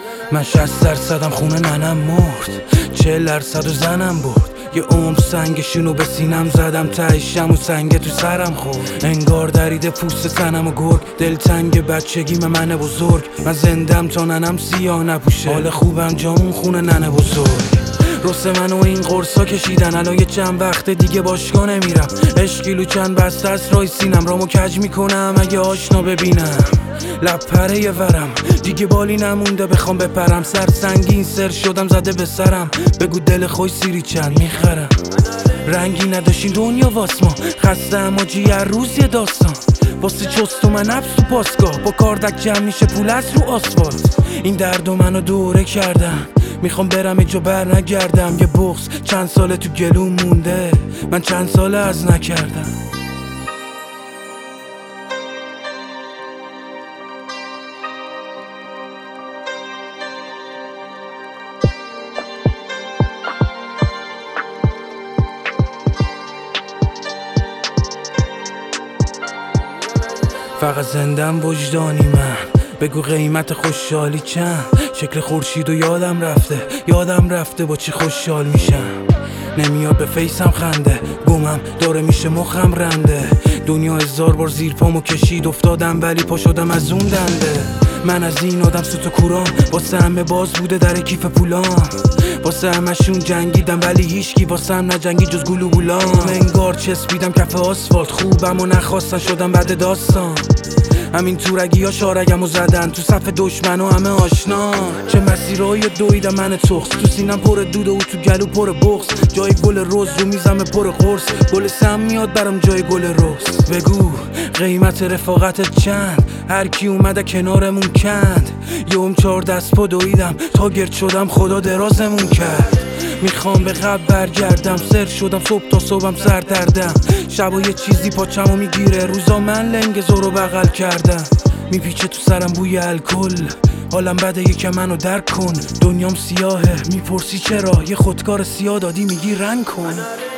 من 60% خونه ننم مرد، 40% زنم برد. یه عمر سنگشونو به سینم زدم، تهشم و سنگ تو سرم خورد. انگار دریده پوست تنم و گرگ، دلتنگ بچگیم منه بزرگ. من زندم تا ننم سیاه نپوشه، حال خوبم جامون خونه ننه بزرگ. رسه منو این قرصا کشیدن، الان یه چند وقت دیگه باشگاه نمیرم. عشقیلو چند بسته است رای سینم، رامو کج میکنم اگه آشنا ببینم. لب پره یه ورم دیگه بالی نمونده بخوام بپرم. سر سنگین سر شدم زده به سرم، بگو دل خوش سیری چند میخرم. رنگی نداشتین دنیا واسما، خسته اما هر روز یه داستان. واسه چست و من نفس تو پاسگاه، با کاردک جمع میشه پول از رو آسفالت. این دردو منو دوره کردم، میخوام برم اینجا بر نگردم. یه بغض چند ساله تو گلوم مونده، من چند ساله از نکردم. فقط زندم وجدانی من، بگو قیمت خوشحالی چند. شکل خورشید و یادم رفته با چی خوشحال میشم. نمیاد به فیسم خنده، گمم داره میشه مخم رنده. دنیا 1000 بار زیر پامو کشید، افتادم ولی پا شدم از اون دنده. من از این آدم سوت و کورام، واسه همه باز بوده در کیف پولام. واسه همشون جنگیدم ولی هیچکی واسه هم نجنگی جز گلو بولام. انگار چسبیدم کف آسفالت، خوبم و نخواستن شدم بعد داستان. همین تورگی ها شارگمو زدن، تو صف دشمن و همه آشنا. چه مسیرهای دویدم من تخص، تو سینم پر دود و تو گلو پر بغض. جای گل روز رو میزم پر قرص، گل سم میاد برام جای گل روز. بگو قیمت رفاقتت چند، هر کی اومده کنارمون کند. یوم 4 دست پا دویدم تا گرد شدم خدا درازمون کرد. میخوام به قبل برگردم، سر شدم صبح تا صبحم سردردم. شبا یه چیزی پاچمو میگیره، روزا من لنگ زورو بغل کردم. میپیچه تو سرم بوی الکل، حالم بده یکم منو درک کن. دنیام سیاهه میپرسی چرا، یه خودکار سیاه دادی میگی رنگ کن.